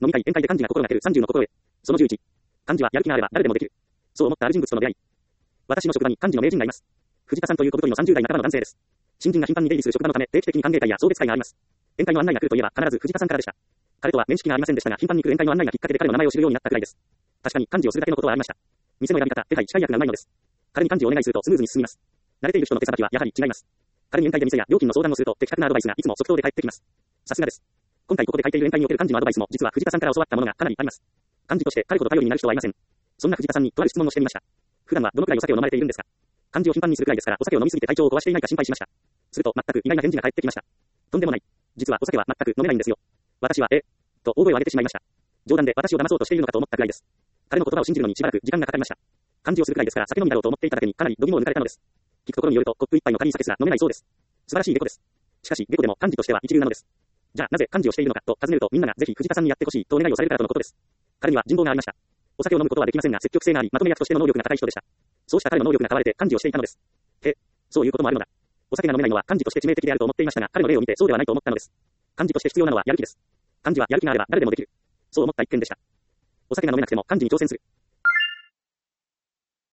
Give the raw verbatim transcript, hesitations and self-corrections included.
飲み会、宴会で幹事が心がけるさんじゅうの心得。そのじゅういち。幹事はやる気があれば誰でもできる。そう思ったある人物との出会い。私の職場に幹事の名人がいます。藤田さんという小太りのさんじゅう代半ばの男性です。新人が頻繁に出入りする職場のため、定期的に歓迎会や送別会があります。宴会の案内が来るといえば必ず藤田さんからでした。彼とは面識がありませんでしたが、頻繁に来る宴会の案内がきっかけで彼の名前を知るようになったくらいです。確かに幹事をするだけのことはありました。店の選び方、手配、司会役がうまいのです。彼に幹事をお願いするとスムーズに進みます。慣れている人の手さばきはやはり違います。彼に宴会で店や料金の相談をすると的確なアドバイスがいつも即答で返ってきます。さすがです。今回ここで書いている宴会における幹事のアドバイスも実は藤田さんから教わったものがかなりあります。幹事として彼ほど頼りになる人はいません。そんな藤田さんにとある質問をしてみました。普段はどのくらいお酒を飲まれているんですか？幹事を頻繁にするくらいですからお酒を飲みすぎて体調を壊していないか心配しました。すると全く意外な返事が返ってきました。とんでもない。実はお酒は全く飲めないんですよ。私は、えと大声を上げてしまいました。冗談で私を騙そうとしているのかと思ったくらいです。彼の言葉を信じるのにしばらく時間がかかりました。幹事をするくらいですから酒飲みだろうと思っていただけにかなり度肝を抜かれたのです。聞くところによるとコップ一杯の軽い酒すら飲めないそうです。素晴らしい下戸です。しかし下戸でも幹事としては一流なのです。じゃあなぜ幹事をしているのかと尋ねるとみんながぜひ藤田さんにやってほしいとお願いをされるからとのことです。彼には人望がありました。お酒を飲むことはできませんが積極性がありまとめ役としての能力が高い人でした。そうした彼の能力が買われて幹事をしていたのです。へ、そういうこともあるのだ。お酒が飲めないのは幹事として致命的であると思っていましたが彼の例を見てそうではないと思ったのです。幹事として必要なのはやる気です。幹事はやる気があれば誰でもできる。そう思った一件でした。お酒が飲めなくても幹事に挑戦する。